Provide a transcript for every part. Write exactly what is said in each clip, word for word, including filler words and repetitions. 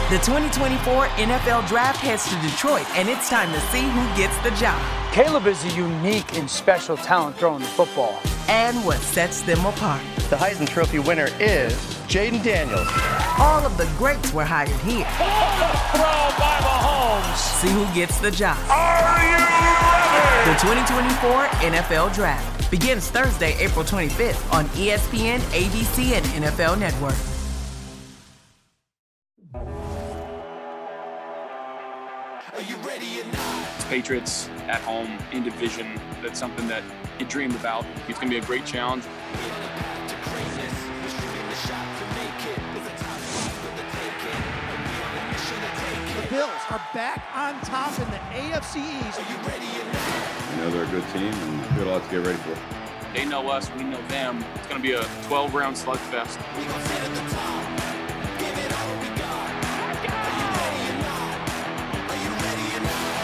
The twenty twenty-four N F L Draft heads to Detroit, and it's time to see who gets the job. Caleb is a unique and special talent throwing the football. And what sets them apart. The Heisman Trophy winner is Jaden Daniels. All of the greats were hired here. Throw by Mahomes. See who gets the job. Are you ready? The twenty twenty-four N F L Draft begins Thursday, April twenty-fifth on E S P N, A B C, and N F L Network. Patriots at home in division. That's something that you dreamed about. It's going to be a great challenge. The Bills are back on top in the A F C East. Are you ready? You know they're a good team and we got a lot to get ready for. They know us, we know them. It's going to be a twelve-round slugfest. We gonna sit at the top. Give it all we got. Are you ready or not? Are you ready or not?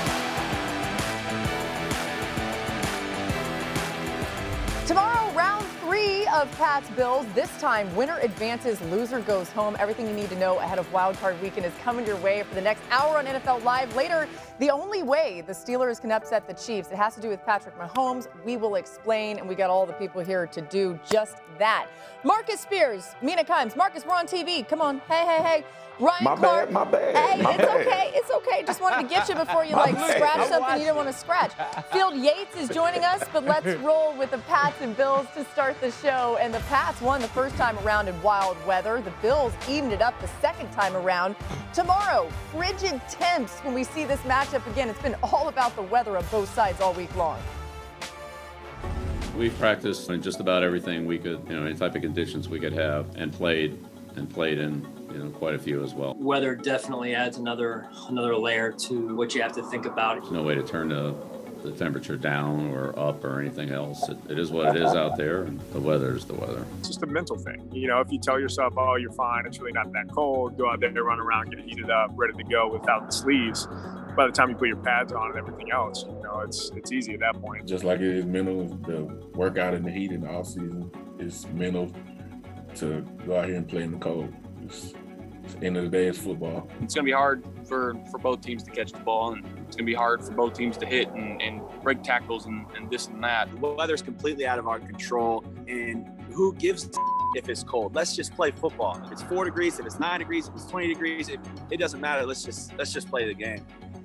Tomorrow, round three of Pats Bills. This time, winner advances, loser goes home. Everything you need to know ahead of Wild Card Weekend is coming your way for the next hour on N F L Live. Later, the only way the Steelers can upset the Chiefs, it has to do with Patrick Mahomes. We will explain, and we got all the people here to do just that. Marcus Spears, Mina Kimes. Marcus, we're on T V. Come on. Hey, hey, hey. Ryan my Clark. Bad, my bad. Hey, my it's bad. okay. It's okay. Just wanted to get you before you, like, bad. scratch something you didn't want to scratch. Field Yates is joining us, but let's roll with the Pats and Bills to start the show. And the Pats won the first time around in wild weather. The Bills evened it up the second time around. Tomorrow, frigid temps when we see this matchup again. It's been all about the weather on both sides all week long. We've practiced in just about everything we could, you know, any type of conditions we could have, and played and played in, you know, quite a few as well. Weather definitely adds another another layer to what you have to think about. There's no way to turn the, the temperature down or up or anything else. It, it is what it is out there, and the weather is the weather. It's just a mental thing. You know, if you tell yourself, oh, you're fine, it's really not that cold, go out there, run around, get heated up, ready to go without the sleeves. By the time you put your pads on and everything else, you know, it's it's easy at that point. Just like it is mental, the workout in the heat in the off season is mental to go out here and play in the cold. It's, it's the end of the day, it's football. It's going to be hard for, for both teams to catch the ball, and it's going to be hard for both teams to hit and, and break tackles and, and this and that. The weather's completely out of our control, and who gives a if it's cold? Let's just play football. If it's four degrees, if it's nine degrees, if it's twenty degrees, it, it doesn't matter. Let's just let's just play the game.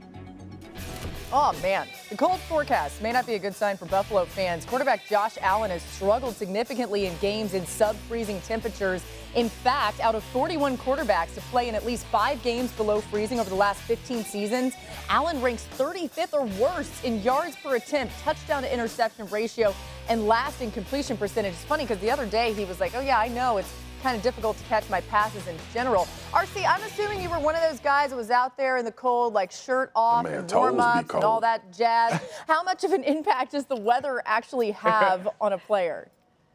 Oh, man. The cold forecast may not be a good sign for Buffalo fans. Quarterback Josh Allen has struggled significantly in games in sub-freezing temperatures. In fact, out of forty-one quarterbacks to play in at least five games below freezing over the last fifteen seasons, Allen ranks thirty-fifth or worse in yards per attempt, touchdown to interception ratio, and last in completion percentage. It's funny because the other day he was like, oh, yeah, I know it's kind of difficult to catch my passes in general. R C, I'm assuming you were one of those guys that was out there in the cold, like shirt off Man, and toes be warm-ups cold. and all that jazz. How much of an impact does the weather actually have on a player?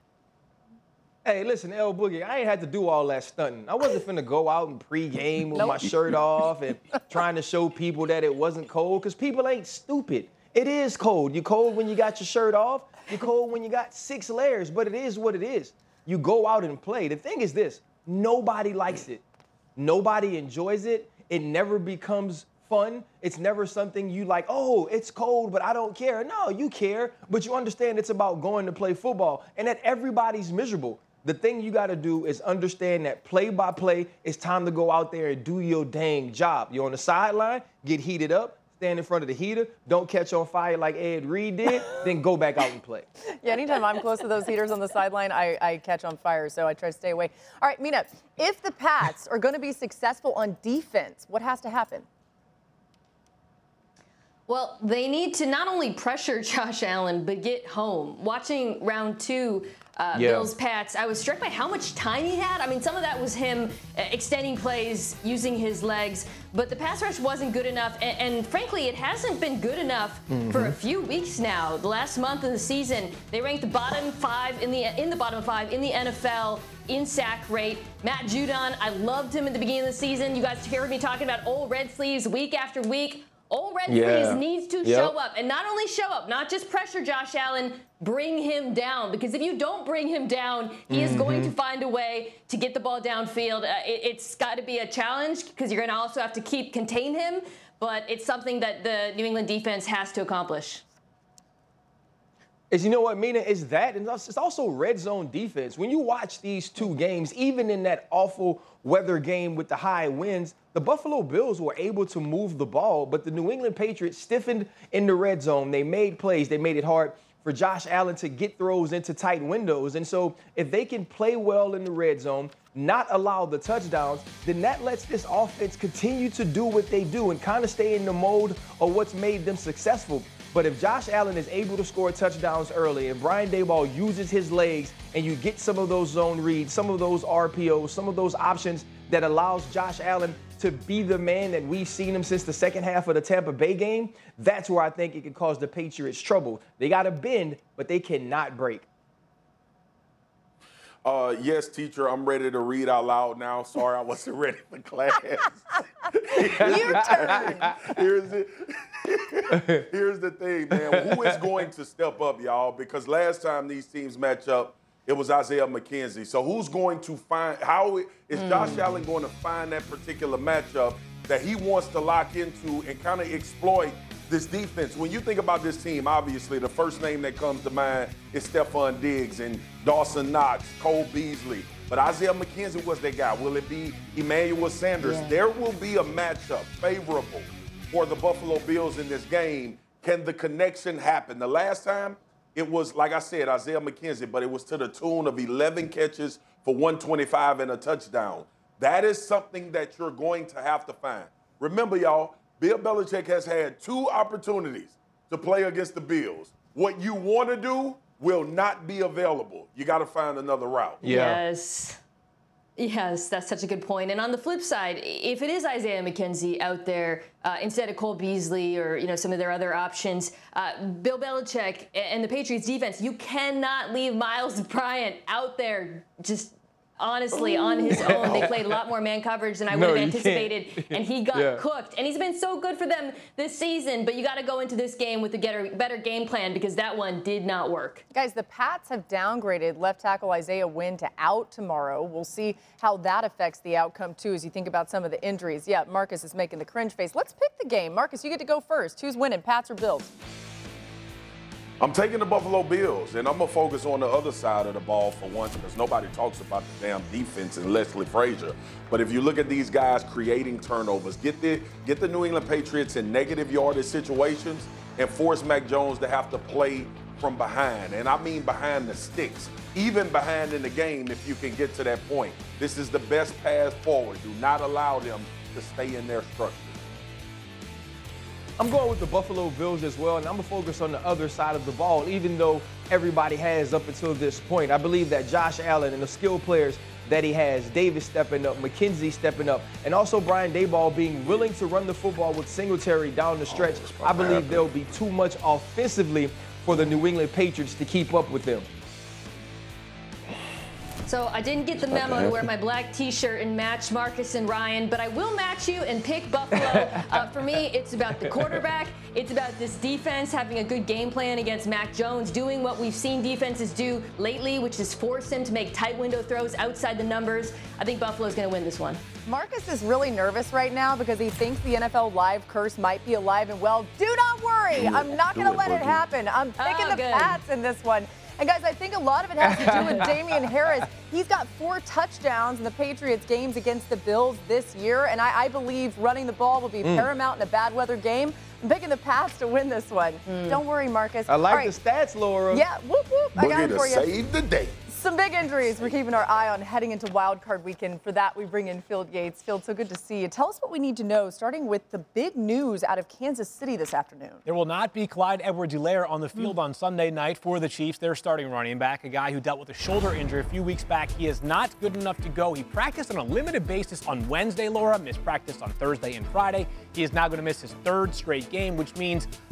Hey, listen, L Boogie, I ain't had to do all that stunting. I wasn't finna go out and pregame with Nope. my shirt off and trying to show people that it wasn't cold, because people ain't stupid. It is cold. You cold when you got your shirt off. You cold when you got six layers, but it is what it is. You go out and play. The thing is this, nobody likes it. Nobody enjoys it. It never becomes fun. It's never something you like, oh, it's cold, but I don't care. No, you care, but you understand it's about going to play football and that everybody's miserable. The thing you got to do is understand that play by play, it's time to go out there and do your dang job. You're on the sideline, get heated up, stand in front of the heater, don't catch on fire like Ed Reed did, then go back out and play. Yeah, anytime I'm close to those heaters on the sideline, I, I catch on fire, so I try to stay away. All right, Mina, if the Pats are going to be successful on defense, what has to happen? Well, they need to not only pressure Josh Allen, but get home. Watching round two, uh, Yeah. Bills Pats, I was struck by how much time he had. I mean, some of that was him uh, extending plays, using his legs, but the pass rush wasn't good enough. And, and frankly, it hasn't been good enough Mm-hmm. for a few weeks now. The last month of the season, they ranked the bottom five in the in the bottom five in the N F L in sack rate. Matt Judon, I loved him at the beginning of the season. You guys heard me talking about old red sleeves week after week. Old Red Yeah. Freeze needs to Yep. show up, and not only show up, not just pressure Josh Allen, bring him down. Because if you don't bring him down, he is going to find a way to get the ball downfield. Uh, it, it's got to be a challenge because you're going to also have to keep contain him. But it's something that the New England defense has to accomplish. Is you know what, Mina, is that, and it's also red zone defense. When you watch these two games, even in that awful weather game with the high winds, the Buffalo Bills were able to move the ball, but the New England Patriots stiffened in the red zone. They made plays. They made it hard for Josh Allen to get throws into tight windows. And so if they can play well in the red zone, not allow the touchdowns, then that lets this offense continue to do what they do and kind of stay in the mode of what's made them successful. But if Josh Allen is able to score touchdowns early and Brian Daboll uses his legs and you get some of those zone reads, some of those R P Os, some of those options that allows Josh Allen to be the man that we've seen him since the second half of the Tampa Bay game, that's where I think it can cause the Patriots trouble. They got to bend, but they cannot break. Uh, yes, teacher, I'm ready to read out loud now. Sorry, I wasn't ready for class. Your turn. Here's the, here's the thing, man. Who is going to step up, y'all? Because last time these teams match up, it was Isaiah McKenzie. So who's going to find, how is mm. Josh Allen going to find that particular matchup that he wants to lock into and kind of exploit this defense? When you think about this team, obviously the first name that comes to mind is Stephon Diggs and Dawson Knox, Cole Beasley. But Isaiah McKenzie was that guy. Will it be Emmanuel Sanders? Yeah. There will be a matchup favorable for the Buffalo Bills in this game. Can the connection happen? The last time, it was, like I said, Isaiah McKenzie, but it was to the tune of eleven catches for one twenty-five and a touchdown. That is something that you're going to have to find. Remember, y'all, Bill Belichick has had two opportunities to play against the Bills. What you want to do will not be available. You got to find another route. Yeah. Yes. Yes, that's such a good point. And on the flip side, if it is Isaiah McKenzie out there uh, instead of Cole Beasley or you know some of their other options, uh, Bill Belichick and the Patriots defense, you cannot leave Miles Bryant out there just honestly on his own. They played a lot more man coverage than I would No, have you anticipated, can't. and he got Yeah. cooked. And he's been so good for them this season, but you got to go into this game with a better, better game plan because that one did not work. Guys, the Pats have downgraded left tackle Isaiah Wynn to out tomorrow. We'll see how that affects the outcome, too, as you think about some of the injuries. Yeah, Marcus is making the cringe face. Let's pick the game. Marcus, you get to go first. Who's winning, Pats or Bills? I'm taking the Buffalo Bills, and I'm going to focus on the other side of the ball for once because nobody talks about the damn defense and Leslie Frazier. But if you look at these guys creating turnovers, get the, get the New England Patriots in negative yardage situations and force Mac Jones to have to play from behind. And I mean behind the sticks, even behind in the game if you can get to that point. This is the best pass forward. Do not allow them to stay in their structure. I'm going with the Buffalo Bills as well, and I'm going to focus on the other side of the ball, even though everybody has up until this point. I believe that Josh Allen and the skilled players that he has, Davis stepping up, McKenzie stepping up, and also Brian Daboll being willing to run the football with Singletary down the stretch, oh, I believe there'll be too much offensively for the New England Patriots to keep up with them. So I didn't get the memo to wear my black T-shirt and match Marcus and Ryan, but I will match you and pick Buffalo. Uh, for me, it's about the quarterback. It's about this defense having a good game plan against Mac Jones, doing what we've seen defenses do lately, which is force him to make tight window throws outside the numbers. I think Buffalo's going to win this one. Marcus is really nervous right now because he thinks the N F L Live curse might be alive and well. Do not worry. I'm not going to let it happen. I'm picking Oh, the good. Pats in this one. And, guys, I think a lot of it has to do with Damian Harris. He's got four touchdowns in the Patriots games against the Bills this year, and I, I believe running the ball will be mm. paramount in a bad weather game. I'm picking the Pats to win this one. Mm. Don't worry, Marcus. I like All right. the stats, Laura. Yeah, whoop, whoop. I got Boogie it to for you. save the day. Some big injuries we're keeping our eye on heading into Wild Card Weekend. For that, we bring in Field Yates. Field, so good to see you. Tell us what we need to know, starting with the big news out of Kansas City this afternoon. There will not be Clyde Edwards-Helaire on the field mm. on Sunday night for the Chiefs. They're starting running back, a guy who dealt with a shoulder injury a few weeks back. He is not good enough to go. He practiced on a limited basis on Wednesday, Laura, missed practice on Thursday and Friday. He is now going to miss his third straight game, which means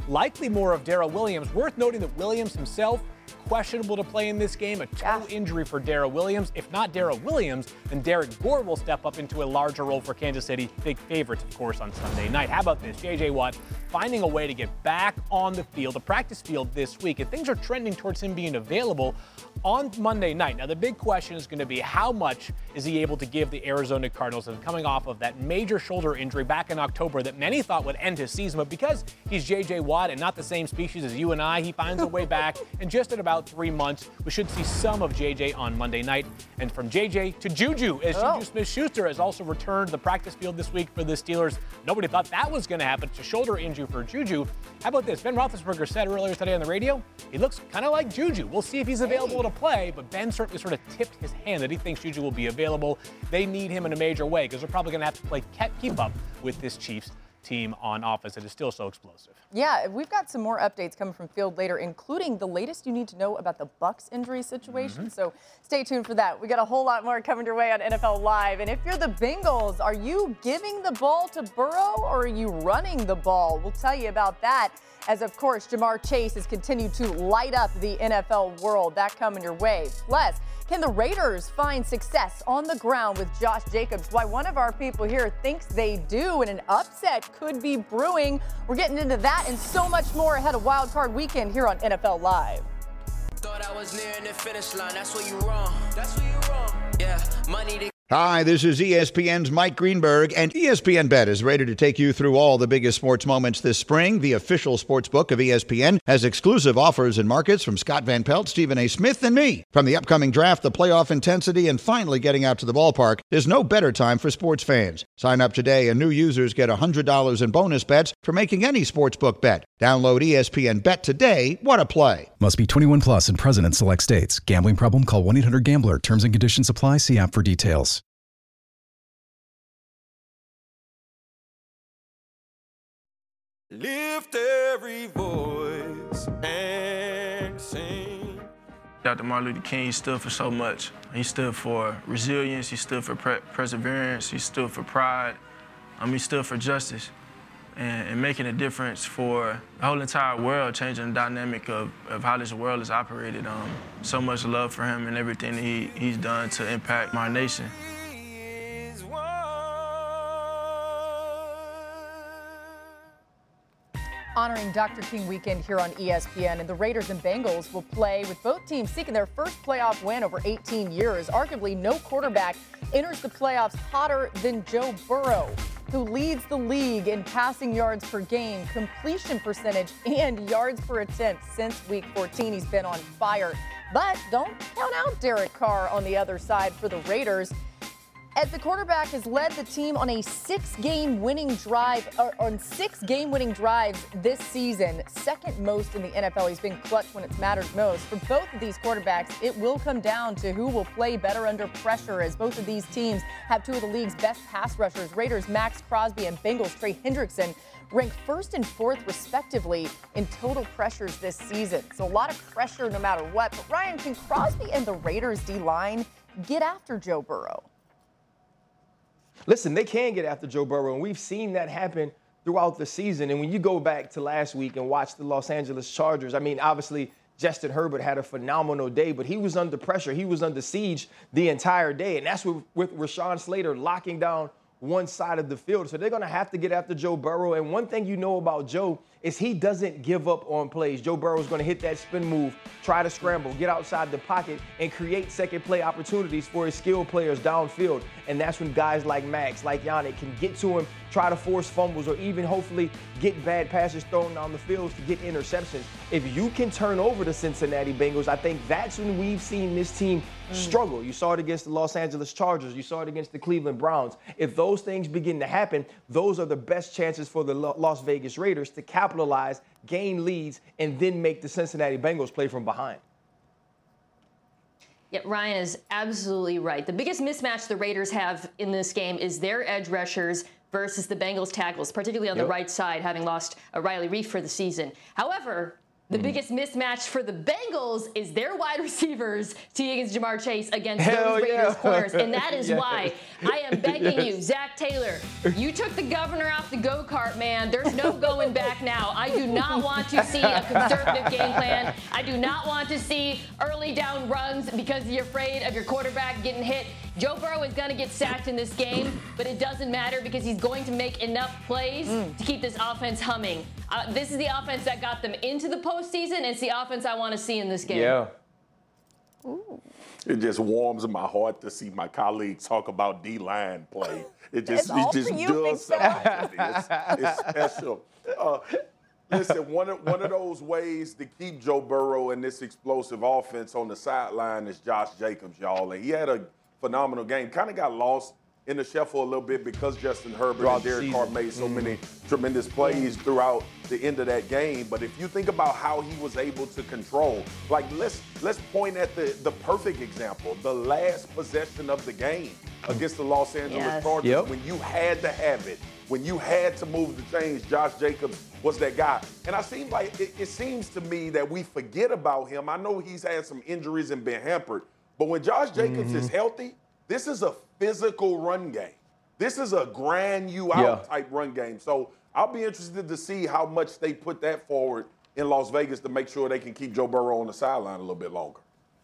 likely more of Darrell Williams. Worth noting that Williams himself questionable to play in this game. A toe yeah. injury for Darrell Williams. If not Darrell Williams, then Derek Gore will step up into a larger role for Kansas City. Big favorites, of course, on Sunday night. How about this? J J. Watt finding a way to get back on the field, the practice field this week, and things are trending towards him being available on Monday night. Now, the big question is going to be how much is he able to give the Arizona Cardinals and coming off of that major shoulder injury back in October that many thought would end his season, but because he's J J. Watt and not the same species as you and I, he finds a way back, and just in about three months, we should see some of J J on Monday night. And from J J to Juju, as oh. Juju Smith-Schuster has also returned to the practice field this week for the Steelers. Nobody thought that was going to happen. It's a shoulder injury for Juju. How about this? Ben Roethlisberger said earlier today on the radio, he looks kind of like Juju. We'll see if he's available hey. to play, but Ben certainly sort of tipped his hand that he thinks Juju will be available. They need him in a major way because they're probably going to have to play keep up with this Chiefs team on offense that is still so explosive. Yeah, we've got some more updates coming from field later, including the latest you need to know about the Bucs injury situation. Mm-hmm. So stay tuned for that. We got a whole lot more coming your way on N F L Live. And if you're the Bengals, are you giving the ball to Burrow or are you running the ball? We'll tell you about that as, of course, Jamar Chase has continued to light up the N F L world. That coming your way. Plus, can the Raiders find success on the ground with Josh Jacobs? Why one of our people here thinks they do, and an upset could be brewing. We're getting into that and so much more ahead of Wild Card Weekend here on N F L Live. Thought I was nearing the finish line. That's where you wrong. That's where you wrong. Yeah, money to Hi, this is E S P N's Mike Greenberg, and E S P N Bet is ready to take you through all the biggest sports moments this spring. The official sports book of E S P N has exclusive offers and markets from Scott Van Pelt, Stephen A. Smith, and me. From the upcoming draft, the playoff intensity, and finally getting out to the ballpark, there's no better time for sports fans. Sign up today, and new users get one hundred dollars in bonus bets for making any sportsbook bet. Download E S P N Bet today. What a play. Must be twenty-one plus and present in select states. Gambling problem? Call one eight hundred gambler. Terms and conditions apply. See app for details. Lift every voice and sing. Doctor Martin Luther King stood for so much. He stood for resilience, he stood for pre- perseverance, he stood for pride, um, he stood for justice, and, and making a difference for the whole entire world, changing the dynamic of, of how this world is operated. Um, so much love for him and everything that he, he's done to impact my nation. Honoring Doctor King weekend here on E S P N, and the Raiders and Bengals will play with both teams seeking their first playoff win over eighteen years. Arguably, no quarterback enters the playoffs hotter than Joe Burrow, who leads the league in passing yards per game, completion percentage, and yards per attempt since week fourteen. He's been on fire. But don't count out Derek Carr on the other side for the Raiders, as the quarterback has led the team on a six-game winning drive, or on six game-winning drives this season, second most in the N F L. He's been clutch when it's mattered most. For both of these quarterbacks, it will come down to who will play better under pressure, as both of these teams have two of the league's best pass rushers. Raiders' Max Crosby and Bengals' Trey Hendrickson rank first and fourth, respectively, in total pressures this season. So a lot of pressure no matter what. But Ryan, can Crosby and the Raiders' D-line get after Joe Burrow? Listen, they can get after Joe Burrow, and we've seen that happen throughout the season. And when you go back to last week and watch the Los Angeles Chargers, I mean, obviously, Justin Herbert had a phenomenal day, but he was under pressure. He was under siege the entire day, and that's with, with Rashawn Slater locking down one side of the field. So they're going to have to get after Joe Burrow. And one thing you know about Joe is he doesn't give up on plays. Joe Burrow is going to hit that spin move, try to scramble, get outside the pocket, and create second play opportunities for his skilled players downfield. And that's when guys like Max, like Yannick, can get to him, try to force fumbles, or even hopefully get bad passes thrown down the field to get interceptions. If you can turn over the Cincinnati Bengals, I think that's when we've seen this team mm. struggle. You saw it against the Los Angeles Chargers. You saw it against the Cleveland Browns. If those things begin to happen, those are the best chances for the Las Vegas Raiders to capitalize, gain leads, and then make the Cincinnati Bengals play from behind. Yeah, Ryan is absolutely right. The biggest mismatch the Raiders have in this game is their edge rushers versus the Bengals tackles, particularly on yep. the right side, having lost uh, Riley Reiff for the season. However, The mm. biggest mismatch for the Bengals is their wide receivers, T. Higgins, Jamar Chase, against Hell those Raiders yeah. corners. And that is yes. why I am begging yes. you, Zach Taylor, you took the governor off the go-kart, man. There's no going back now. I do not want to see a conservative game plan. I do not want to see early down runs because you're afraid of your quarterback getting hit. Joe Burrow is going to get sacked in this game, but it doesn't matter because he's going to make enough plays mm. to keep this offense humming. Uh, this is the offense that got them into the postseason, and it's the offense I want to see in this game. Yeah. Ooh. It just warms my heart to see my colleagues talk about D-line play. It just, it just does something. It's, it's special. Uh, listen, one of, one of those ways to keep Joe Burrow and this explosive offense on the sideline is Josh Jacobs, y'all. And he had a phenomenal game. Kind of got lost in the shuffle a little bit because Justin Herbert and Derek Carr made so mm. many tremendous plays throughout the end of that game. But if you think about how he was able to control, like let's let's point at the, the perfect example, the last possession of the game against the Los Angeles yes. Chargers, yep. when you had to have it, when you had to move the chains, Josh Jacobs was that guy. And I seem like it, it seems to me that we forget about him. I know he's had some injuries and been hampered, but when Josh Jacobs mm-hmm. is healthy, this is a physical run game. This is a grind you out yeah. type run game. So I'll be interested to see how much they put that forward in Las Vegas to make sure they can keep Joe Burrow on the sideline a little bit longer.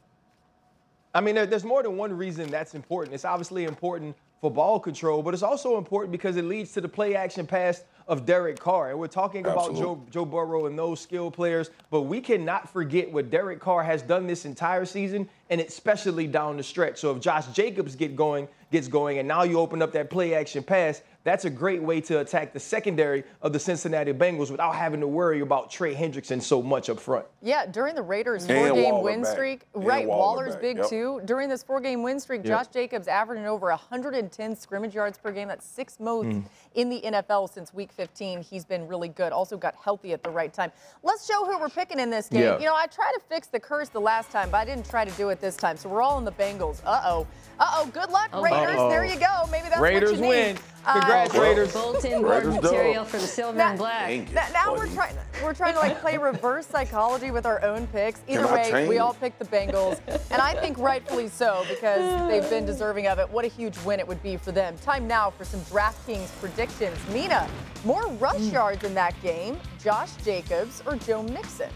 I mean, there's more than one reason that's important. It's obviously important for ball control, but it's also important because it leads to the play action pass of Derek Carr. And we're talking Absolutely. about Joe, Joe Burrow and those skilled players, but we cannot forget what Derek Carr has done this entire season, and especially down the stretch. So if Josh Jacobs get going, gets going, and now you open up that play action pass, that's a great way to attack the secondary of the Cincinnati Bengals without having to worry about Trey Hendrickson so much up front. Yeah, during the Raiders' four-game win back. streak, And right, Waller Waller's back. big Yep. too. During this four-game win streak, Yep. Josh Jacobs averaging over one hundred ten scrimmage yards per game. That's sixth most Mm. in the N F L since week fifteen. He's been really good. Also got healthy at the right time. Let's show who we're picking in this game. Yeah. You know, I tried to fix the curse the last time, but I didn't try to do it this time. So we're all in the Bengals. Uh-oh. Uh-oh, good luck, Oh, Raiders. Uh-oh. There you go. Maybe that's Raiders what you win. need. Congrats, Uh, Raiders. Bulletin board material for the silver Now- and black. Now, now we're trying we're trying to like play reverse psychology with our own picks. Either Can I way, change? we all picked the Bengals, and I think rightfully so because they've been deserving of it. What a huge win it would be for them. Time now for some DraftKings predictions. Mina, more rush yards in that game, Josh Jacobs or Joe Mixon?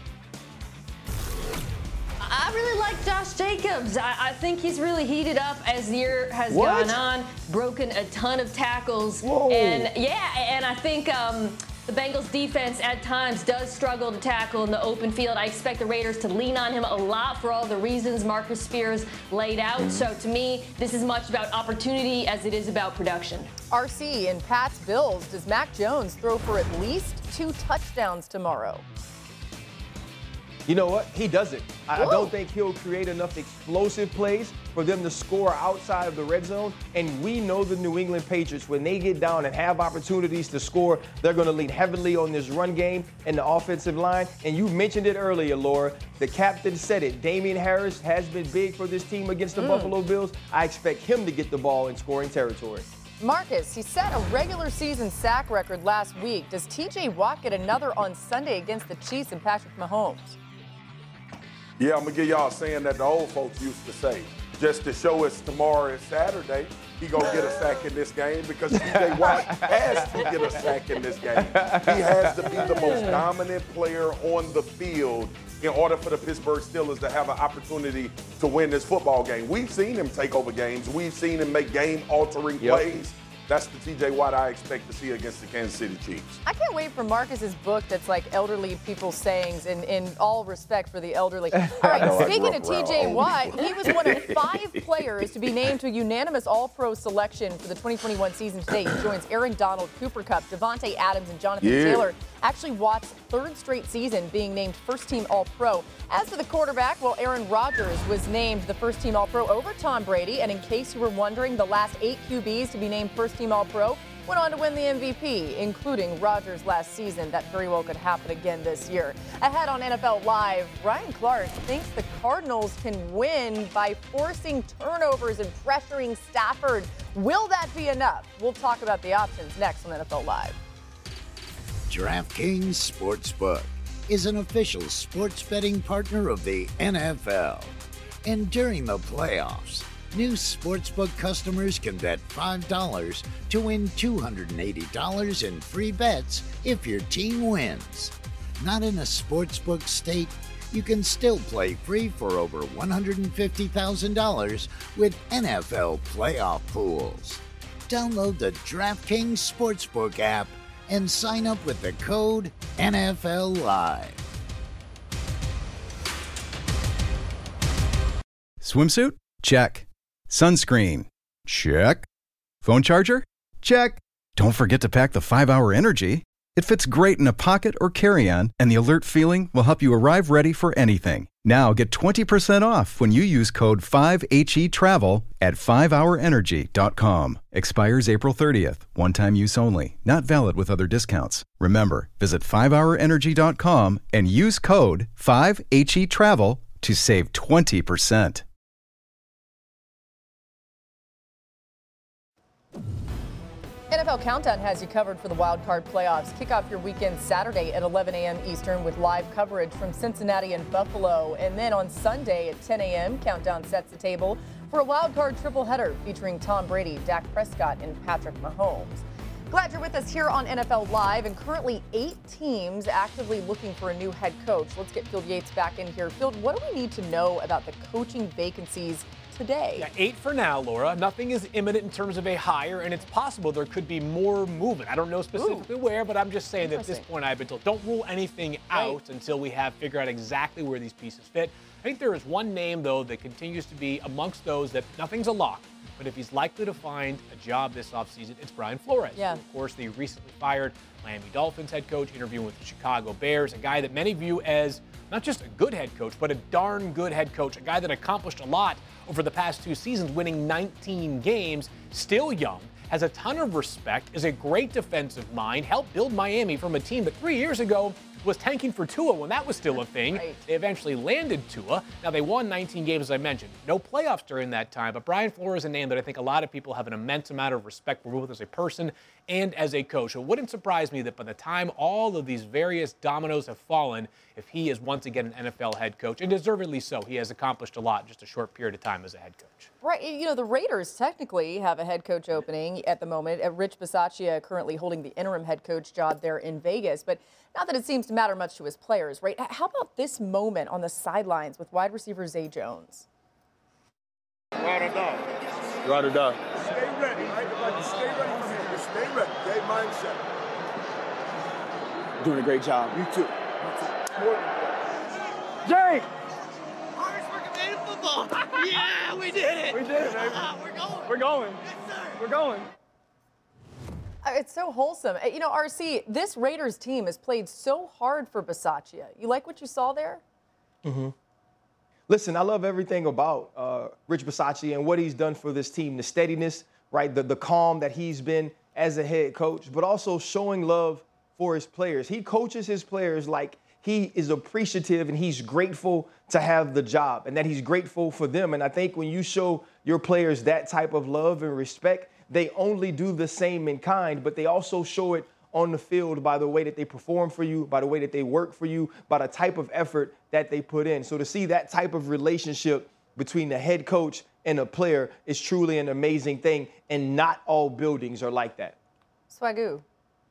I really like Josh Jacobs. I, I think he's really heated up as the year has What? gone on, broken a ton of tackles. Whoa. And yeah, and I think um, the Bengals defense at times does struggle to tackle in the open field. I expect the Raiders to lean on him a lot for all the reasons Marcus Spears laid out. Mm-hmm. So to me, this is much about opportunity as it is about production. R C and Pat's Bills. Does Mac Jones throw for at least two touchdowns tomorrow? You know what? He doesn't. I, I Whoa. don't think he'll create enough explosive plays for them to score outside of the red zone. And we know the New England Patriots, when they get down and have opportunities to score, they're going to lean heavily on this run game and the offensive line. And you mentioned it earlier, Laura. The captain said it. Damian Harris has been big for this team against the Mm. Buffalo Bills. I expect him to get the ball in scoring territory. Marcus, he set a regular season sack record last week. Does T J Watt get another on Sunday against the Chiefs and Patrick Mahomes? Yeah, I'm going to give y'all a saying that the old folks used to say. Just to show us tomorrow is Saturday, he going to get a sack in this game because T J Watt has to get a sack in this game. He has to be the most dominant player on the field in order for the Pittsburgh Steelers to have an opportunity to win this football game. We've seen him take over games. We've seen him make game-altering Yep. plays. That's the T J Watt I expect to see against the Kansas City Chiefs. I can't wait for Marcus's book that's like elderly people's sayings in, in all respect for the elderly. All right, know, I speaking grew of up T J around Watt, old he was one of five players to be named to a unanimous All-Pro selection for the twenty twenty-one season today. He joins Aaron Donald, Cooper Kupp, Devontae Adams, and Jonathan Yeah. Taylor. Actually, Watt's third straight season being named first-team All-Pro. As for the quarterback, well, Aaron Rodgers was named the first-team All-Pro over Tom Brady. And in case you were wondering, the last eight Q Bs to be named first-team All-Pro went on to win the M V P, including Rodgers last season. That very well could happen again this year. Ahead on N F L Live, Ryan Clark thinks the Cardinals can win by forcing turnovers and pressuring Stafford. Will that be enough? We'll talk about the options next on N F L Live. DraftKings Sportsbook, is an official sports betting partner of the N F L. And during the playoffs, new sportsbook customers can bet five dollars to win two hundred eighty dollars in free bets if your team wins. Not in a sportsbook state? You can still play free for over one hundred fifty thousand dollars with N F L playoff pools. Download the DraftKings Sportsbook app and sign up with the code N F L Live. Swimsuit? Check. Sunscreen? Check. Phone charger? Check. Don't forget to pack the five hour Energy. It fits great in a pocket or carry-on, and the alert feeling will help you arrive ready for anything. Now get twenty percent off when you use code five H E travel at five hour energy dot com. Expires April thirtieth. One-time use only. Not valid with other discounts. Remember, visit five hour energy dot com and use code five H E travel to save twenty percent. N F L Countdown has you covered for the wild card playoffs. Kick off your weekend Saturday at eleven a.m. Eastern with live coverage from Cincinnati and Buffalo. And then on Sunday at ten a.m., Countdown sets the table for a wild card triple header featuring Tom Brady, Dak Prescott, and Patrick Mahomes. Glad you're with us here on N F L Live, and currently eight teams actively looking for a new head coach. Let's get Field Yates back in here. Field, what do we need to know about the coaching vacancies today? Yeah, eight for now, Laura. Nothing is imminent in terms of a hire, and it's possible there could be more movement. I don't know specifically Ooh. where, but I'm just saying that at this point I've been told don't rule anything out right. until we have figured out exactly where these pieces fit. I think there is one name, though, that continues to be amongst those that nothing's a lock. But if he's likely to find a job this offseason, it's Brian Flores. Yeah. Who, of course, the recently fired Miami Dolphins head coach, interviewing with the Chicago Bears, a guy that many view as not just a good head coach, but a darn good head coach, a guy that accomplished a lot over the past two seasons, winning nineteen games, still young, has a ton of respect, is a great defensive mind, helped build Miami from a team that three years ago was tanking for Tua when that was still a thing. Right. They eventually landed Tua. Now, they won nineteen games, as I mentioned. No playoffs during that time, but Brian Flores is a name that I think a lot of people have an immense amount of respect for, both as a person and as a coach. It wouldn't surprise me that by the time all of these various dominoes have fallen, if he is once again an N F L head coach, and deservedly so, he has accomplished a lot in just a short period of time as a head coach. Right. You know, the Raiders technically have a head coach opening at the moment. Rich Bisaccia currently holding the interim head coach job there in Vegas. But not that it seems to matter much to his players, right? How about this moment on the sidelines with wide receiver Zay Jones? Ride or die. Ride or die. Stay ready, right? Like, stay ready from here. Just stay ready. Game mindset. Doing a great job. You too. You too. More than that. Jake! Football. Yeah, we did it. We did it, baby. We're going. We're going. Yes, sir. We're going. It's so wholesome. You know, R C, this Raiders team has played so hard for Bisaccia. You like what you saw there? Mm-hmm. Listen, I love everything about uh, Rich Bisaccia and what he's done for this team, the steadiness, right, the, the calm that he's been as a head coach, but also showing love for his players. He coaches his players like he is appreciative and he's grateful to have the job and that he's grateful for them. And I think when you show your players that type of love and respect, they only do the same in kind, but they also show it on the field by the way that they perform for you, by the way that they work for you, by the type of effort that they put in. So to see that type of relationship between the head coach and a player is truly an amazing thing, and not all buildings are like that. Swagoo.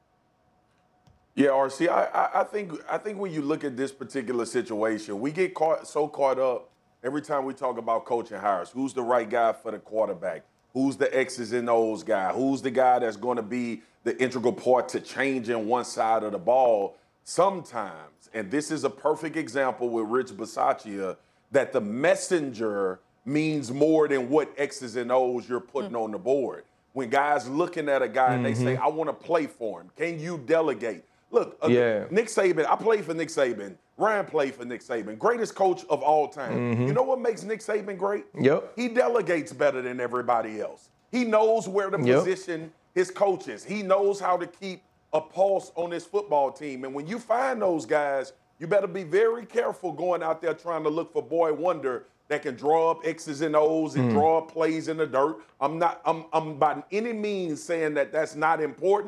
Yeah, R C, I, I, I think I think when you look at this particular situation, we get caught so caught up every time we talk about coaching hires. Who's the right guy for the quarterback? Who's the X's and O's guy? Who's the guy that's going to be the integral part to changing one side of the ball? Sometimes, and this is a perfect example with Rich Bisaccia, that the messenger means more than what X's and O's you're putting mm. on the board. When guys looking at a guy mm-hmm. and they say, I want to play for him. Can you delegate? Look, uh, yeah. Nick Saban, I played for Nick Saban. Ryan played for Nick Saban. Greatest coach of all time. Mm-hmm. You know what makes Nick Saban great? Yep. He delegates better than everybody else. He knows where to yep. position his coaches. He knows how to keep a pulse on his football team. And when you find those guys, you better be very careful going out there trying to look for boy wonder that can draw up X's and O's and mm. draw up plays in the dirt. I'm not, I'm, I'm by any means saying that that's not important,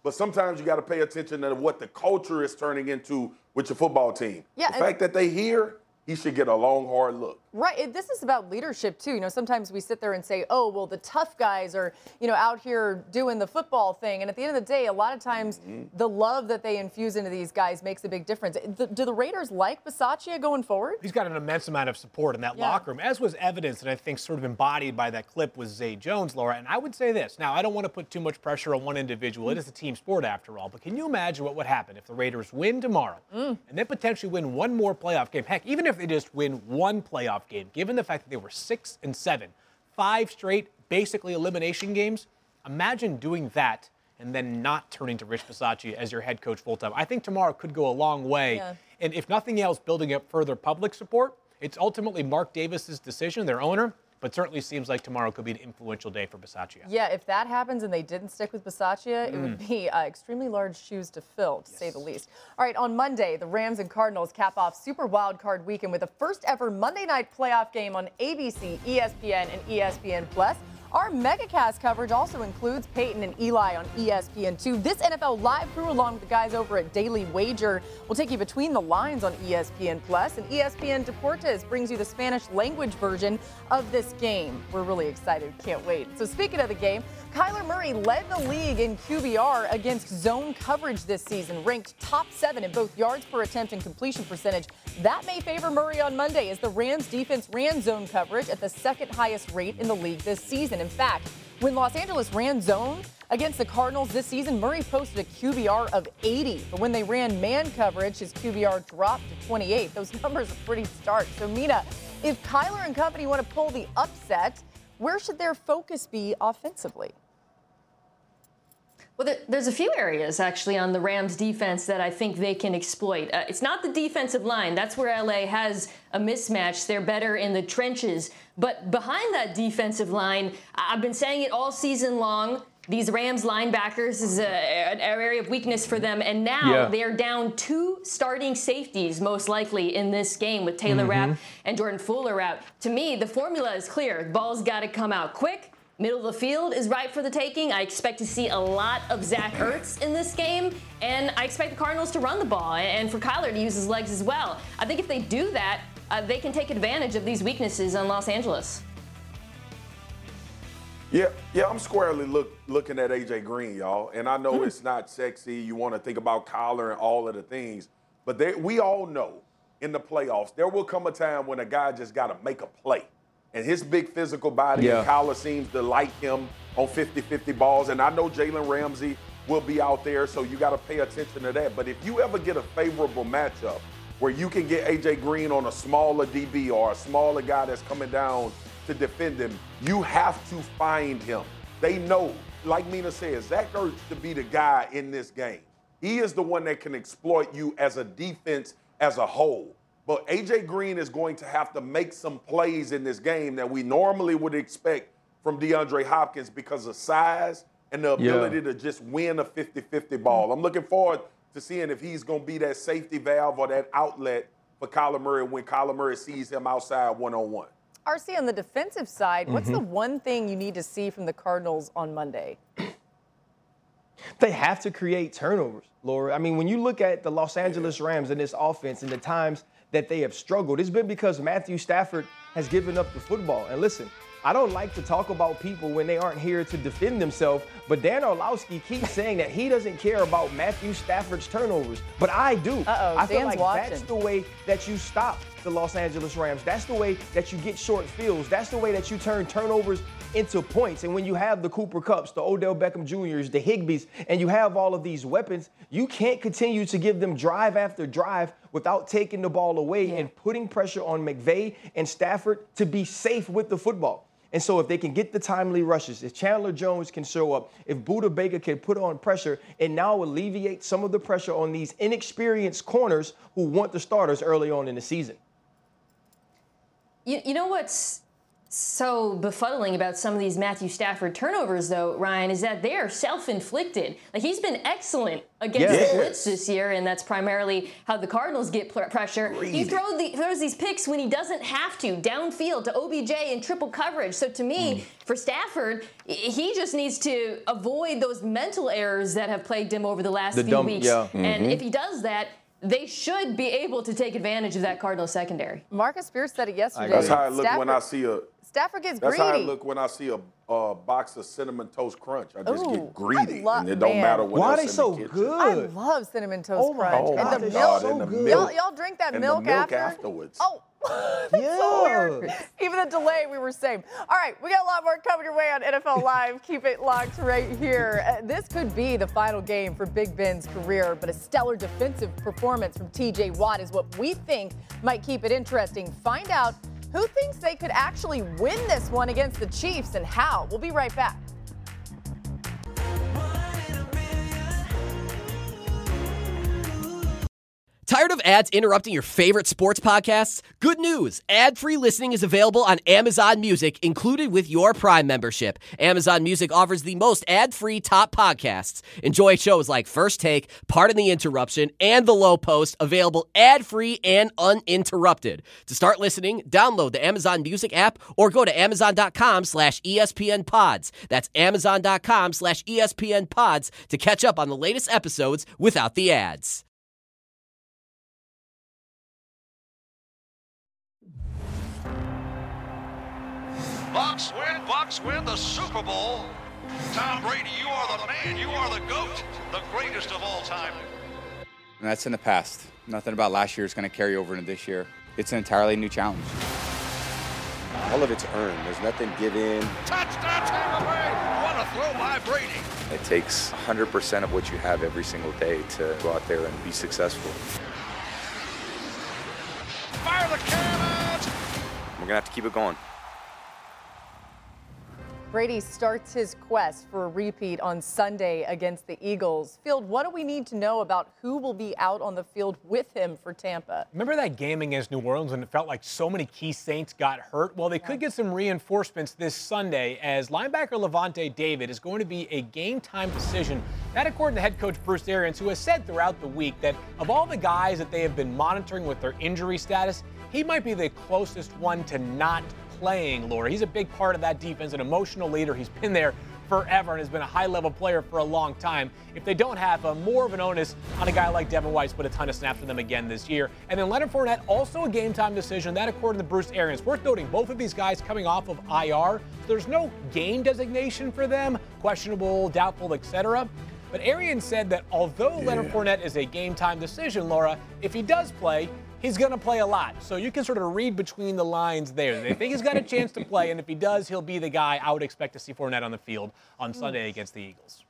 but sometimes you got to pay attention to what the culture is turning into with your football team. Yeah, the fact that they here, he should get a long, hard look. Right. It, this is about leadership, too. You know, sometimes we sit there and say, oh, well, the tough guys are, you know, out here doing the football thing. And at the end of the day, a lot of times mm-hmm. the love that they infuse into these guys makes a big difference. The, do the Raiders like Bisaccia going forward? He's got an immense amount of support in that yeah. locker room, as was evidenced and I think sort of embodied by that clip with Zay Jones, Laura. And I would say this. Now, I don't want to put too much pressure on one individual. It is a team sport, after all. But can you imagine what would happen if the Raiders win tomorrow mm. and then potentially win one more playoff game? Heck, even if they just win one playoff game, given the fact that they were six and seven, five straight basically elimination games. Imagine doing that and then not turning to Rich Bisaccia as your head coach full time. I think tomorrow could go a long way. Yeah. And if nothing else, building up further public support. It's ultimately Mark Davis's decision, their owner. But certainly seems like tomorrow could be an influential day for Bisaccia. Yeah, if that happens and they didn't stick with Bisaccia, mm. it would be uh, extremely large shoes to fill, to yes. say the least. All right, on Monday, the Rams and Cardinals cap off Super Wild Card Weekend with the first ever Monday night playoff game on A B C, E S P N, and E S P N Plus. Our MegaCast coverage also includes Peyton and Eli on E S P N two. This N F L Live crew, along with the guys over at Daily Wager, will take you between the lines on E S P N Plus. And E S P N Deportes brings you the Spanish language version of this game. We're really excited. Can't wait. So speaking of the game, Kyler Murray led the league in Q B R against zone coverage this season, ranked top seven in both yards per attempt and completion percentage. That may favor Murray on Monday as the Rams defense ran zone coverage at the second highest rate in the league this season. In fact, when Los Angeles ran zone against the Cardinals this season, Murray posted a Q B R of eighty. But when they ran man coverage, his Q B R dropped to twenty-eight. Those numbers are pretty stark. So, Mina, if Kyler and company want to pull the upset, where should their focus be offensively? Well, there, there's a few areas, actually, on the Rams' defense that I think they can exploit. Uh, it's not the defensive line. That's where L A has a mismatch. They're better in the trenches. But behind that defensive line, I've been saying it all season long, these Rams linebackers is a, an area of weakness for them. And now yeah. they're down two starting safeties, most likely, in this game with Taylor mm-hmm. Rapp and Jordan Fuller out. To me, the formula is clear. The ball's got to come out quick. Middle of the field is ripe for the taking. I expect to see a lot of Zach Ertz in this game, and I expect the Cardinals to run the ball and for Kyler to use his legs as well. I think if they do that, uh, they can take advantage of these weaknesses on Los Angeles. Yeah, yeah, I'm squarely look, looking at A J Green, y'all, and I know mm. it's not sexy. You want to think about Kyler and all of the things, but they, we all know in the playoffs there will come a time when a guy just got to make a play. And his big physical body, yeah. and Kyler seems to like him on fifty-fifty balls. And I know Jalen Ramsey will be out there, so you got to pay attention to that. But if you ever get a favorable matchup where you can get A J Green on a smaller D B or a smaller guy that's coming down to defend him, you have to find him. They know, like Mina says, Zach Ertz to be the guy in this game. He is the one that can exploit you as a defense as a whole. But A J Green is going to have to make some plays in this game that we normally would expect from DeAndre Hopkins because of size and the ability yeah. to just win a fifty-fifty ball. I'm looking forward to seeing if he's going to be that safety valve or that outlet for Kyler Murray when Kyler Murray sees him outside one-on-one. R C, on the defensive side, mm-hmm. what's the one thing you need to see from the Cardinals on Monday? They have to create turnovers, Laura. I mean, when you look at the Los Angeles Rams and this offense and the times that they have struggled, it's been because Matthew Stafford has given up the football. And listen, I don't like to talk about people when they aren't here to defend themselves, but Dan Orlovsky keeps saying that he doesn't care about Matthew Stafford's turnovers, but I do. Uh-oh, I feel Dan's like watching. That's the way that you stop the Los Angeles Rams. That's the way that you get short fields. That's the way that you turn turnovers into points. And when you have the Cooper Kupps, the Odell Beckham Juniors, the Higbees, and you have all of these weapons, you can't continue to give them drive after drive without taking the ball away yeah. and putting pressure on McVay and Stafford to be safe with the football. And so if they can get the timely rushes, if Chandler Jones can show up, if Budda Baker can put on pressure and now alleviate some of the pressure on these inexperienced corners who want the starters early on in the season. You, you know what's so befuddling about some of these Matthew Stafford turnovers, though, Ryan, is that they are self-inflicted. Like, he's been excellent against Yes. the blitz this year, and that's primarily how the Cardinals get pl- pressure. Greedy. He throw the, throws these picks when he doesn't have to, downfield to O B J in triple coverage. So to me, Mm. for Stafford, i- he just needs to avoid those mental errors that have plagued him over the last The few dumb- weeks. yeah. And Mhm. if he does that, they should be able to take advantage of that Cardinals secondary. Marcus Spears said it yesterday. That's how I look Stafford, when I see a. Stafford gets That's greedy. how I look when I see a uh, box of Cinnamon Toast Crunch. I just Ooh, get greedy, I lo- and it don't man. matter what Why else they in the so kitchen. good? I love Cinnamon Toast Oh my Crunch. Oh and my the God, milk. and the Y'all, milk. y'all drink that And milk, the milk after? afterwards. Oh, that's so weird. Even the delay, we were same. All right, we got a lot more coming your way on N F L Live. Keep it locked right here. Uh, this could be the final game for Big Ben's career, but a stellar defensive performance from T J Watt is what we think might keep it interesting. Find out who thinks they could actually win this one against the Chiefs and how. We'll be right back. Tired of ads interrupting your favorite sports podcasts? Good news. Ad-free listening is available on Amazon Music, included with your Prime membership. Amazon Music offers the most ad-free top podcasts. Enjoy shows like First Take, Pardon the Interruption, and The Low Post, available ad-free and uninterrupted. To start listening, download the Amazon Music app or go to amazon.com slash ESPN pods. That's amazon.com slash ESPN pods to catch up on the latest episodes without the ads. Bucks win, Bucks win the Super Bowl. Tom Brady, you are the man, you are the GOAT, the greatest of all time. And that's in the past. Nothing about last year is going to carry over into this year. It's an entirely new challenge. All of it's earned. There's nothing give in. Touchdown Tampa Bay, what a throw by Brady. It takes one hundred percent of what you have every single day to go out there and be successful. Fire the cannons. We're going to have to keep it going. Brady starts his quest for a repeat on Sunday against the Eagles. Field, what do we need to know about who will be out on the field with him for Tampa? Remember that game against New Orleans when it felt like so many key Saints got hurt? Well, they could get some reinforcements this Sunday as linebacker Levante David is going to be a game-time decision. That according to head coach Bruce Arians, who has said throughout the week that of all the guys that they have been monitoring with their injury status, he might be the closest one to not playing, Laura. He's a big part of that defense, an emotional leader. He's been there forever and has been a high-level player for a long time. If they don't have a more of an onus on a guy like Devin White, put a ton of snaps for them again this year. And then Leonard Fournette, also a game-time decision. That according to Bruce Arians. Worth noting, both of these guys coming off of I R. So there's no game designation for them, questionable, doubtful, et cetera. But Arians said that although yeah. Leonard Fournette is a game-time decision, Laura, if he does play, he's going to play a lot. So you can sort of read between the lines there. They think he's got a chance to play, and if he does, he'll be the guy I would expect to see Fournette on the field on Sunday against the Eagles.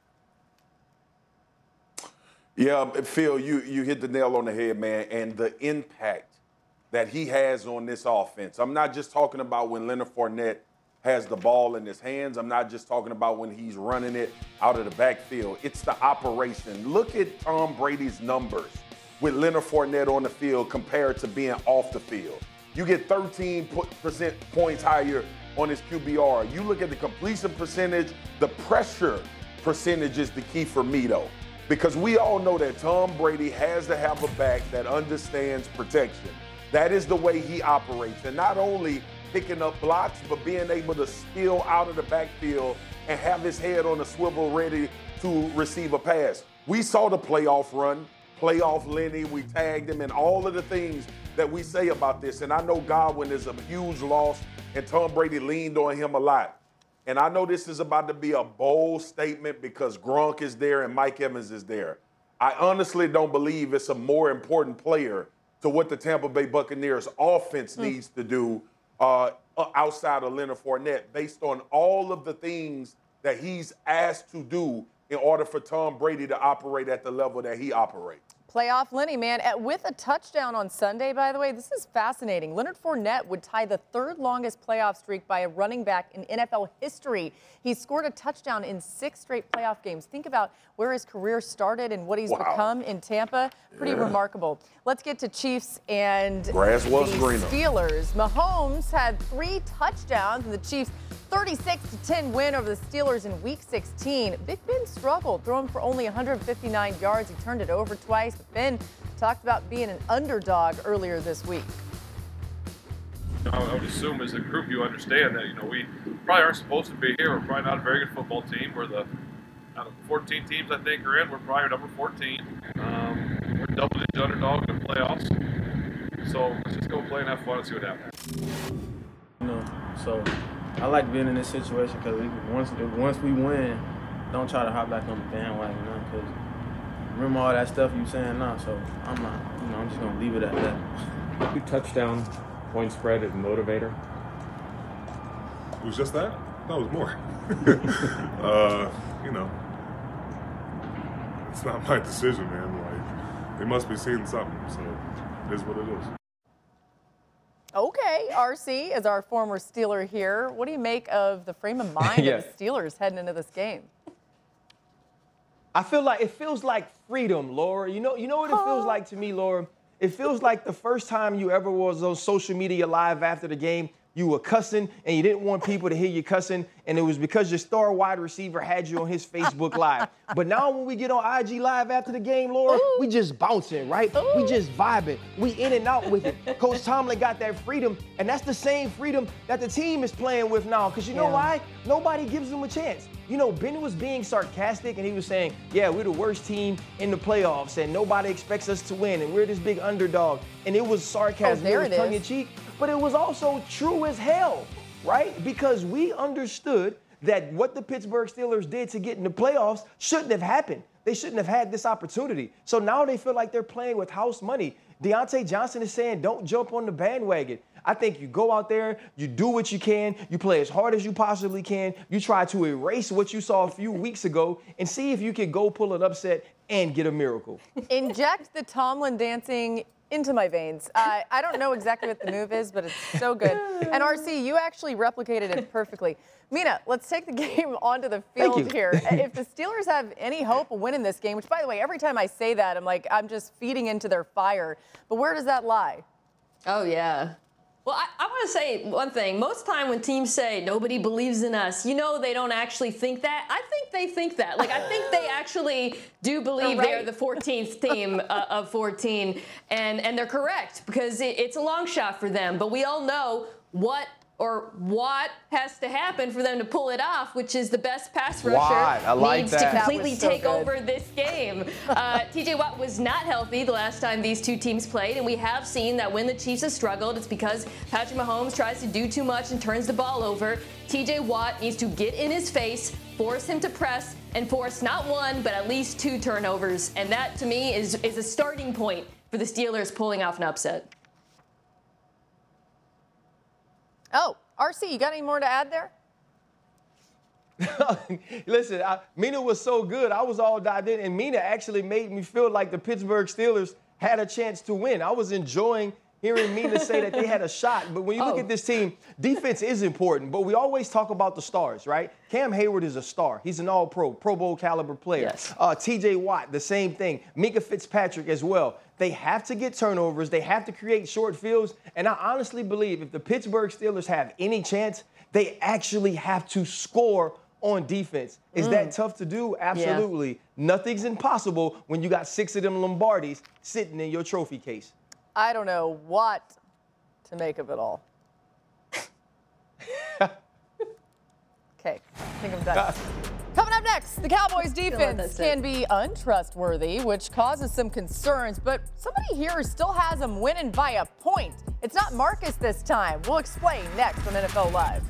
Yeah, Phil, you, you hit the nail on the head, man, and the impact that he has on this offense. I'm not just talking about when Leonard Fournette has the ball in his hands. I'm not just talking about when he's running it out of the backfield. It's the operation. Look at Tom Brady's numbers with Leonard Fournette on the field compared to being off the field. You get thirteen percent points higher on his Q B R. You look at the completion percentage, the pressure percentage is the key for me, though, because we all know that Tom Brady has to have a back that understands protection. That is the way he operates, and not only picking up blocks, but being able to steal out of the backfield and have his head on a swivel ready to receive a pass. We saw the playoff run. Playoff Lenny, we tagged him, and all of the things that we say about this. And I know Godwin is a huge loss, and Tom Brady leaned on him a lot. And I know this is about to be a bold statement because Gronk is there and Mike Evans is there. I honestly don't believe it's a more important player to what the Tampa Bay Buccaneers offense mm. needs to do uh, outside of Leonard Fournette, based on all of the things that he's asked to do in order for Tom Brady to operate at the level that he operates. Playoff Lenny, man, at, with a touchdown on Sunday, by the way, this is fascinating. Leonard Fournette would tie the third longest playoff streak by a running back in N F L history. He scored a touchdown in six straight playoff games. Think about where his career started and what he's Wow. become in Tampa. Pretty Yeah. remarkable. Let's get to Chiefs and Grass was the greener. Steelers. Mahomes had three touchdowns in the Chiefs' thirty-six to ten win over the Steelers in Week sixteen. Big Ben struggled, throwing for only one hundred fifty-nine yards. He turned it over twice. But Ben talked about being an underdog earlier this week. I would assume as a group you understand that, you know, we probably aren't supposed to be here. We're probably not a very good football team. We're the, out of fourteen teams I think are in, we're probably number fourteen. Um, we're double-digit underdog in the playoffs. So let's just go play and have fun and see what happens. You know, so I like being in this situation because once once we win, don't try to hop back on the bandwagon now because remember all that stuff you saying now. So I'm not, you know, I'm just gonna leave it at that. Two touchdown point spread is a motivator. It was just that? No, it was more. uh, you know, it's not my decision, man. Like, they must be seeing something, so it is what it is. Okay, R C, as our former Steeler here, what do you make of the frame of mind Yeah. of the Steelers heading into this game? I feel like it feels like freedom, Laura. You know, you know what it feels like to me, Laura? It feels like the first time you ever was on social media live after the game, you were cussing and you didn't want people to hear you cussing, and it was because your star wide receiver had you on his Facebook Live. But now when we get on I G Live after the game, Laura, Ooh. we just bouncing, right? Ooh. We just vibing. We in and out with it. Coach Tomlin got that freedom, and that's the same freedom that the team is playing with now. Because you know yeah. why? Nobody gives them a chance. You know, Ben was being sarcastic, and he was saying, yeah, we're the worst team in the playoffs, and nobody expects us to win, and we're this big underdog. And it was sarcasm. Oh, there it was it tongue-in-cheek. But it was also true as hell, right? Because we understood that what the Pittsburgh Steelers did to get in the playoffs shouldn't have happened. They shouldn't have had this opportunity. So now they feel like they're playing with house money. Deontay Johnson is saying, don't jump on the bandwagon. I think you go out there, you do what you can, you play as hard as you possibly can, you try to erase what you saw a few weeks ago and see if you can go pull an upset and get a miracle. Inject the Tomlin dancing into my veins. Uh, I don't know exactly what the move is, but it's so good. And R C, you actually replicated it perfectly. Mina, let's take the game onto the field here. If the Steelers have any hope of winning this game, which, by the way, every time I say that, I'm like, I'm just feeding into their fire. But where does that lie? Oh, yeah. Well, I, I want to say one thing. Most time when teams say nobody believes in us, you know they don't actually think that. I think they think that. Like, I think they actually do believe right. they're the fourteenth team uh, of fourteen, and, and they're correct because it, it's a long shot for them. But we all know what or what has to happen for them to pull it off, which is the best pass rusher I like needs that. to completely so take good. over this game. Uh, T J Watt was not healthy the last time these two teams played, and we have seen that when the Chiefs have struggled, it's because Patrick Mahomes tries to do too much and turns the ball over. T J Watt needs to get in his face, force him to press, and force not one, but at least two turnovers. And that, to me, is, is a starting point for the Steelers pulling off an upset. Oh, R C, you got any more to add there? Listen, I, Mina was so good. I was all dived in, and Mina actually made me feel like the Pittsburgh Steelers had a chance to win. I was enjoying hearing Mina say that they had a shot. But when you look Oh. at this team, defense is important. But we always talk about the stars, right? Cam Hayward is a star. He's an all-pro, Pro Bowl caliber player. Yes. Uh, T J Watt, the same thing. Minka Fitzpatrick as well. They have to get turnovers. They have to create short fields. And I honestly believe if the Pittsburgh Steelers have any chance, they actually have to score on defense. Is Mm. that tough to do? Absolutely. Nothing's impossible when you got six of them Lombardis sitting in your trophy case. I don't know what to make of it all. Okay, I think I'm done. Coming up next, the Cowboys defense can be untrustworthy, which causes some concerns, but somebody here still has them winning by a point. It's not Marcus this time. We'll explain next on N F L Live.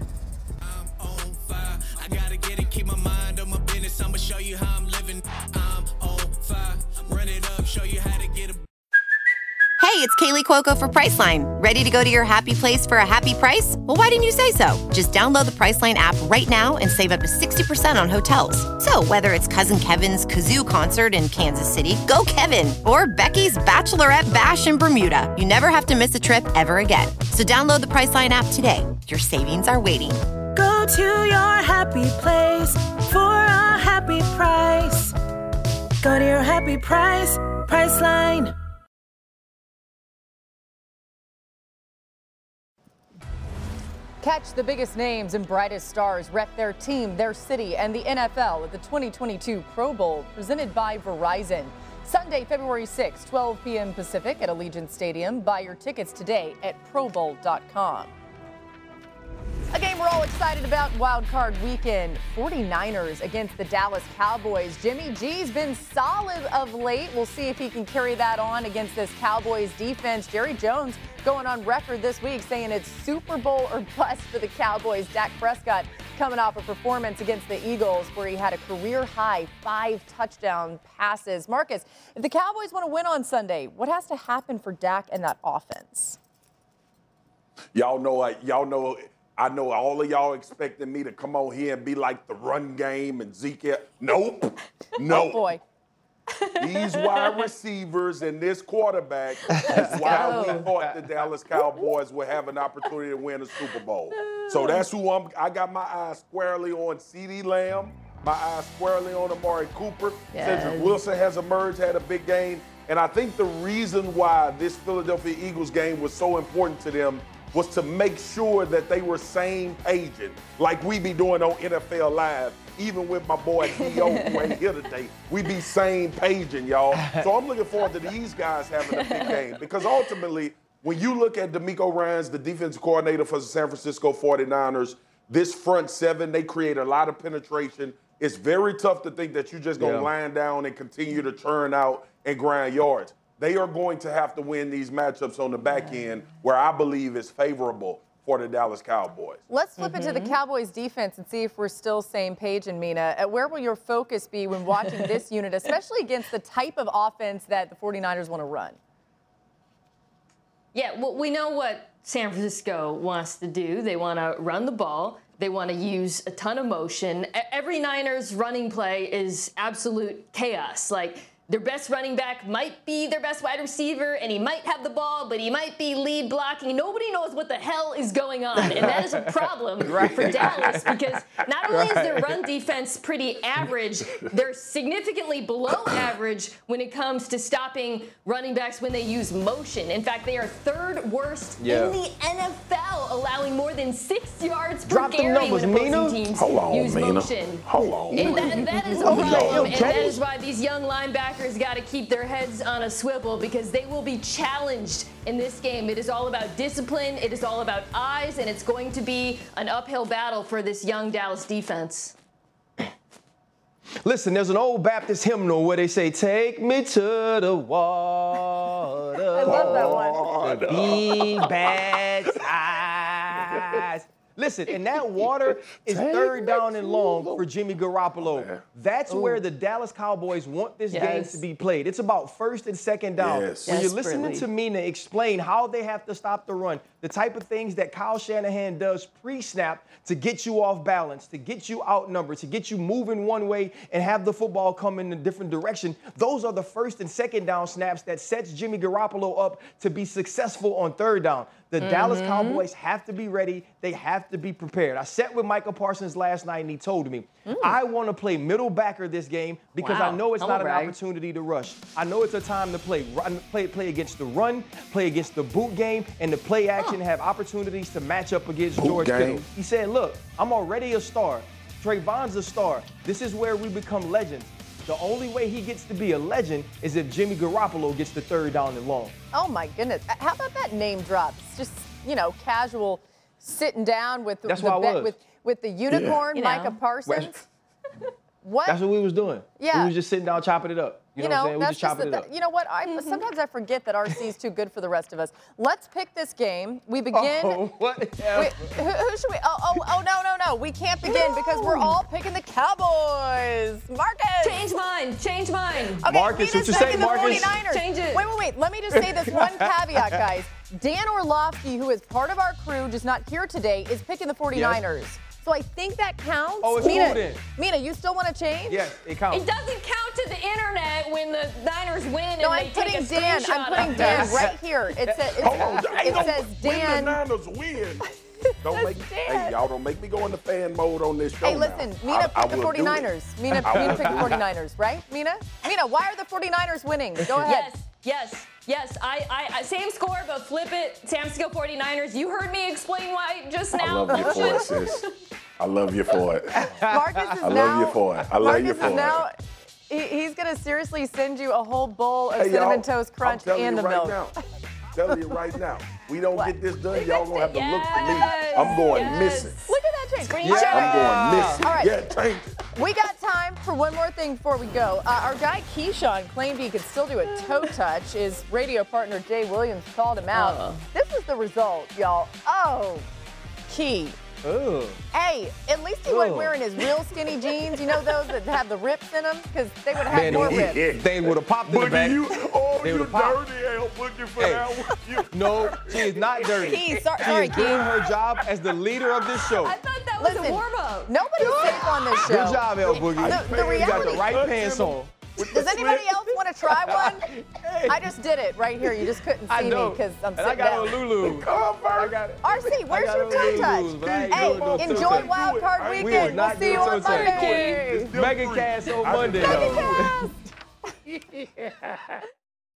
I gotta get it, keep my mind on my business. I'ma show you how I'm living. I'm on fire. Run it up, show you how to get a. Hey, it's it's Kaylee Cuoco for Priceline. Ready to go to your happy place for a happy price? Well, why didn't you say so? Just download the Priceline app right now and save up to sixty percent on hotels. So whether it's Cousin Kevin's Kazoo Concert in Kansas City, go Kevin, or Becky's Bachelorette Bash in Bermuda, you never have to miss a trip ever again. So download the Priceline app today. Your savings are waiting. Go to your happy place for a happy price. Go to your happy price, Priceline. Catch the biggest names and brightest stars rep their team, their city, and the N F L at the twenty twenty-two Pro Bowl, presented by Verizon. Sunday, February sixth, twelve p.m. Pacific at Allegiant Stadium. Buy your tickets today at pro bowl dot com. A game we're all excited about, Wild Card Weekend. forty-niners against the Dallas Cowboys. Jimmy G's been solid of late. We'll see if he can carry that on against this Cowboys defense. Jerry Jones going on record this week saying it's Super Bowl or bust for the Cowboys. Dak Prescott coming off a performance against the Eagles where he had a career-high five touchdown passes. Marcus, if the Cowboys want to win on Sunday, what has to happen for Dak and that offense? Y'all know, I, y'all know, I know all of y'all expecting me to come on here and be like the run game and Zeke. Nope. No. Oh, boy. These wide receivers and this quarterback is why we thought the Dallas Cowboys would have an opportunity to win a Super Bowl. So that's who I'm, I got my eyes squarely on. CeeDee Lamb, my eyes squarely on Amari Cooper. Yes. Cedric Wilson has emerged, had a big game. And I think the reason why this Philadelphia Eagles game was so important to them was to make sure that they were same paging, like we be doing on N F L Live. Even with my boy D O who ain't here today, we be same paging, y'all. So I'm looking forward to these guys having a big game because ultimately, when you look at DeMeco Ryans, the defensive coordinator for the San Francisco forty-niners, this front seven, they create a lot of penetration. It's very tough to think that you're just going to Yeah. line down and continue to churn out and grind yards. They are going to have to win these matchups on the back end where I believe is favorable for the Dallas Cowboys. Let's flip into the Cowboys defense and see if we're still same page. And Mina, uh, where will your focus be when watching this unit, especially against the type of offense that the forty-niners want to run? Yeah, well, we know what San Francisco wants to do. They want to run the ball. They want to use a ton of motion. E- Every Niners running play is absolute chaos. Like, their best running back might be their best wide receiver, and he might have the ball, but he might be lead blocking. Nobody knows what the hell is going on, and that is a problem Right. for Dallas because not only is their Right. run defense pretty average, they're significantly below average when it comes to stopping running backs when they use motion. In fact, they are third worst Yeah. in the N F L, allowing more than six yards per Drop them carry numbers, when opposing Mina. teams Hold on, use Mina. motion. Hold on. And that, that is a Hold on. problem, and Okay. that is why these young linebackers got to keep their heads on a swivel because they will be challenged in this game. It is all about discipline, it is all about eyes, and it's going to be an uphill battle for this young Dallas defense. Listen, there's an old Baptist hymnal where they say, "Take me to the water." I love that one. Be baptized. Listen, and that water is third down and long for Jimmy Garoppolo. That's where the Dallas Cowboys want this game Yes. to be played. It's about first and second down. Yes. When you're listening Desperately. to Mina explain how they have to stop the run, the type of things that Kyle Shanahan does pre-snap to get you off balance, to get you outnumbered, to get you moving one way and have the football come in a different direction, those are the first and second down snaps that sets Jimmy Garoppolo up to be successful on third down. The Dallas Cowboys have to be ready. They have to be prepared. I sat with Michael Parsons last night, and he told me, I want to play middle backer this game because Wow. I know it's Humble not an brag. opportunity to rush. I know it's a time to play run, play, play against the run, play against the boot game, and the play action have opportunities to match up against Boot George game. Kittle. He said, look, I'm already a star. Trayvon's a star. This is where we become legends. The only way he gets to be a legend is if Jimmy Garoppolo gets the third down and long. Oh, my goodness. Uh, How about that name drop? It's just, you know, casual sitting down with the, That's the what I bet- was. with, with the unicorn, You know. Micah Parsons. What? That's what we was doing. Yeah. We was just sitting down chopping it up. You know, what I'm saying? We that's just chopping the- it up. You know what? I sometimes I forget that R C is too good for the rest of us. Let's pick this game. We begin. Oh, what? We, who, who should we? Oh, oh, oh, no, no, no. We can't begin No. because we're all picking the Cowboys. Marcus. Change mine. Change mine. Okay, Marcus, Mina's what you say, picking the Marcus? forty-niners. Change it. Wait, wait, wait. Let me just say this one caveat, guys. Dan Orlovsky, who is part of our crew, just not here today, is picking the forty-niners. So I think that counts. Oh, it's Mina, cool then. Mina, you still want to change? Yes, it counts. It doesn't count to the internet when the Niners win No, and I'm they take putting a Dan. screenshot I'm putting of Dan this. right here. It says, Hold on, it, ain't it no- says when Dan. the Niners win. Don't make, Dan. hey, y'all don't make me go into fan mode on this show Hey, now. listen, Mina I- I picked the will do it. forty-niners. Mina, I Mina will picked the do it. forty-niners, right? Mina? Mina, why are the forty-niners winning? Go ahead. Yes, yes, yes. I, I, I same score, but flip it. San Francisco forty-niners. You heard me explain why just I now. love you for it, sis. I love you for it. Marcus is I love now, you for it. I love Marcus you for is it. now, he, he's going to seriously send you a whole bowl of Hey, Cinnamon y'all, Toast Crunch I'm telling and you the right milk. now. Telling you right now. We don't get this done, y'all gonna have to look for me. Yes, I'm going yes. missing. Look at that change. Screenshot. I'm going missing. All right. Yeah, change it. We got time for one more thing before we go. Uh, our guy Keyshawn claimed he could still do a toe touch. His radio partner Jay Williams called him out. Uh. This is the result, y'all. Oh, Key. Ugh. Hey, at least he wasn't Ugh. wearing his real skinny jeans. You know those that have the rips in them? Because they would have Man, more they- rips. they would have popped in the Boogie, back. you, oh, They you would've popped. dirty hell Boogie for Hey. that one. You, No, she is not dirty. Key, sorry, she sorry, is Key. doing her job as the leader of this show. I thought that was Listen, a warm up. Nobody's safe on this show. Good job, El Boogie. The, the You reality. got the right pants on. Does anybody else want to try one? I just did it right here. You just couldn't I see know. me because I'm And I sitting got down. on Lulu. I got it. R C, where's got your on toe touch? Lulus, but I ain't Hey, doing no toe enjoy touch. Wild Card I ain't We Weekend. is not We'll see you doing on toe touch. Monday. Mega Cast on I just- Monday, though. Mega Cast.